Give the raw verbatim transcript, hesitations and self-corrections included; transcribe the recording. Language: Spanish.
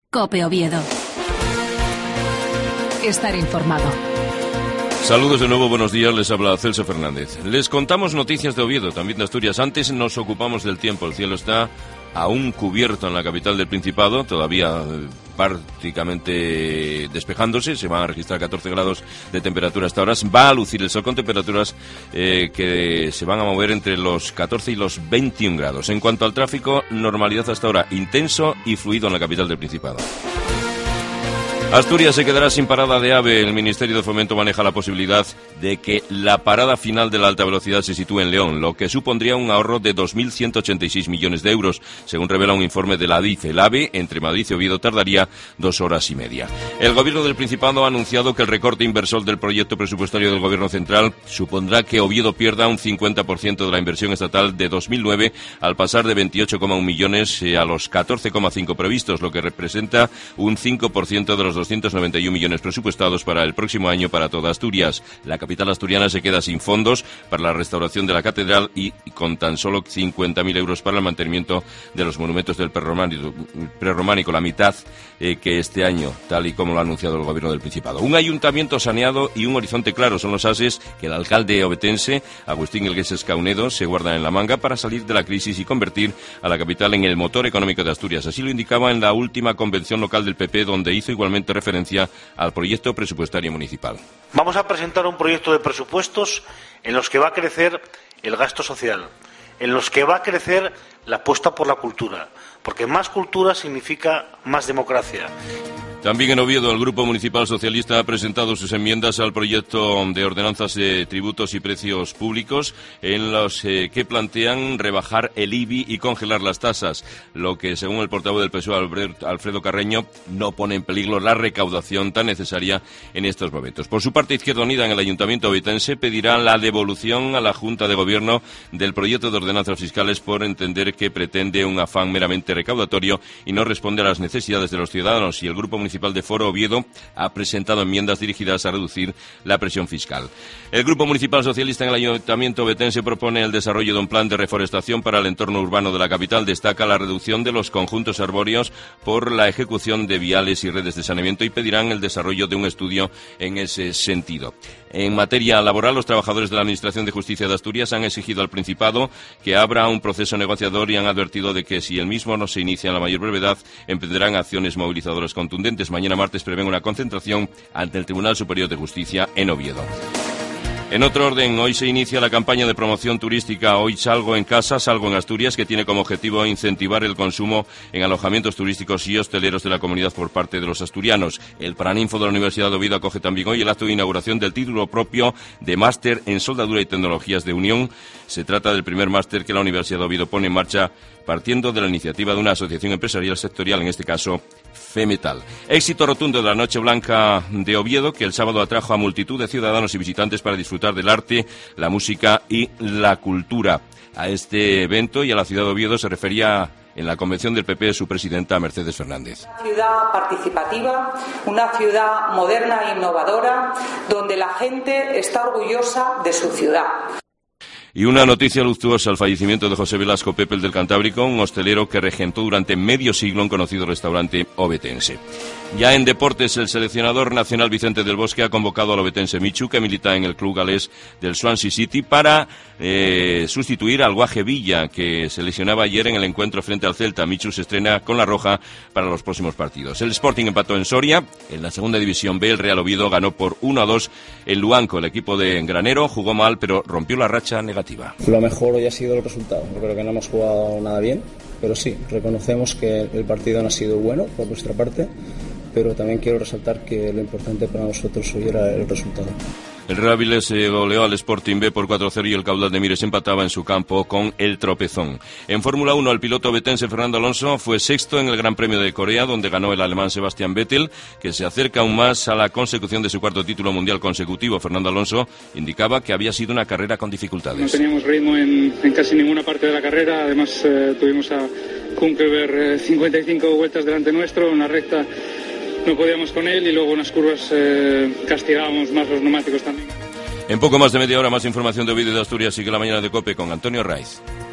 COPE Oviedo. Estar informado. Saludos de nuevo, buenos días, les habla Celso Fernández. Les contamos noticias de Oviedo, también de Asturias. Antes nos ocupamos del tiempo, el cielo está aún cubierto en la capital del Principado, todavía prácticamente despejándose, se van a registrar catorce grados de temperatura hasta ahora, va a lucir el sol con temperaturas eh, que se van a mover entre los catorce y los veintiún grados. En cuanto al tráfico, normalidad hasta ahora, intenso y fluido en la capital del Principado. Asturias se quedará sin parada de AVE. El Ministerio de Fomento maneja la posibilidad de que la parada final de la alta velocidad se sitúe en León, lo que supondría un ahorro de dos mil ciento ochenta y seis millones de euros, según revela un informe de la ADIF. El AVE entre Madrid y Oviedo tardaría dos horas y media. El Gobierno del Principado ha anunciado que el recorte inversor del proyecto presupuestario del Gobierno central supondrá que Oviedo pierda un cincuenta por ciento de la inversión estatal de dos mil nueve, al pasar de veintiocho coma uno millones a los catorce coma cinco previstos, lo que representa un cinco por ciento de los doscientos noventa y uno millones presupuestados para el próximo año para toda Asturias. La capital asturiana se queda sin fondos para la restauración de la catedral y con tan solo cincuenta mil euros para el mantenimiento de los monumentos del prerrománico, prerrománico la mitad eh, que este año, tal y como lo ha anunciado el Gobierno del Principado. Un ayuntamiento saneado y un horizonte claro son los ases que el alcalde ovetense, Agustín Elgueses Caunedo, se guarda en la manga para salir de la crisis y convertir a la capital en el motor económico de Asturias. Así lo indicaba en la última convención local del P P, donde hizo igualmente referencia al proyecto presupuestario municipal. Vamos a presentar un proyecto de presupuestos en los que va a crecer el gasto social, en los que va a crecer la apuesta por la cultura, porque más cultura significa más democracia. También en Oviedo, el Grupo Municipal Socialista ha presentado sus enmiendas al proyecto de ordenanzas de tributos y precios públicos, en los eh, que plantean rebajar el I B I y congelar las tasas, lo que, según el portavoz del P S O E, Alfredo Carreño, no pone en peligro la recaudación tan necesaria en estos momentos. Por su parte, Izquierda Unida en el Ayuntamiento ovetense pedirá la devolución a la Junta de Gobierno del proyecto de ordenanzas fiscales por entender que pretende un afán meramente recaudatorio y no responde a las necesidades de los ciudadanos, y el Grupo Municipal de Foro Oviedo ha presentado enmiendas dirigidas a reducir la presión fiscal. El Grupo Municipal Socialista en el Ayuntamiento ovetense propone el desarrollo de un plan de reforestación para el entorno urbano de la capital. Destaca la reducción de los conjuntos arbóreos por la ejecución de viales y redes de saneamiento y pedirán el desarrollo de un estudio en ese sentido. En materia laboral, los trabajadores de la Administración de Justicia de Asturias han exigido al Principado que abra un proceso negociador y han advertido de que si el mismo no se inicia en la mayor brevedad, emprenderán acciones movilizadoras contundentes. Mañana martes prevén una concentración ante el Tribunal Superior de Justicia en Oviedo. En otro orden, hoy se inicia la campaña de promoción turística Hoy Salgo en Casa, Salgo en Asturias, que tiene como objetivo incentivar el consumo en alojamientos turísticos y hosteleros de la comunidad por parte de los asturianos. El Paraninfo de la Universidad de Oviedo acoge también hoy el acto de inauguración del título propio de Máster en Soldadura y Tecnologías de Unión. Se trata del primer máster que la Universidad de Oviedo pone en marcha partiendo de la iniciativa de una asociación empresarial sectorial, en este caso Femetal. Éxito rotundo de la Noche Blanca de Oviedo, que el sábado atrajo a multitud de ciudadanos y visitantes para disfrutar del arte, la música y la cultura. A este evento y a la ciudad de Oviedo se refería en la convención del P P su presidenta Mercedes Fernández. Una ciudad participativa, una ciudad moderna e innovadora, donde la gente está orgullosa de su ciudad. Y una noticia luctuosa: el fallecimiento de José Velasco Pepe el del Cantábrico, un hostelero que regentó durante medio siglo un conocido restaurante ovetense. Ya en deportes, el seleccionador nacional Vicente del Bosque ha convocado al ovetense Michu, que milita en el club galés del Swansea City, para eh, sustituir al Guaje Villa, que se lesionaba ayer en el encuentro frente al Celta. Michu se estrena con la roja para los próximos partidos. El Sporting empató en Soria. En la segunda división B, el Real Oviedo ganó por uno a dos en Luanco. El equipo de Granero jugó mal, pero rompió la racha negativa. Lo mejor hoy ha sido el resultado. Yo creo que no hemos jugado nada bien, pero sí, reconocemos que el partido no ha sido bueno por nuestra parte, pero también quiero resaltar que lo importante para nosotros hoy era el resultado. El Real Avilés se goleó al Sporting B por cuatro a cero y el Caudal de Mires empataba en su campo con el Tropezón. En Fórmula uno, el piloto ovetense Fernando Alonso fue sexto en el Gran Premio de Corea, donde ganó el alemán Sebastian Vettel, que se acerca aún más a la consecución de su cuarto título mundial consecutivo. Fernando Alonso indicaba que había sido una carrera con dificultades. No teníamos ritmo en, en casi ninguna parte de la carrera. Además, eh, tuvimos a Kunkelberg eh, cincuenta y cinco vueltas delante nuestro, una recta no podíamos con él y luego unas curvas eh, castigábamos más los neumáticos también. En poco más de media hora, más información de Oviedo y de Asturias. Sigue la mañana de COPE con Antonio Raiz.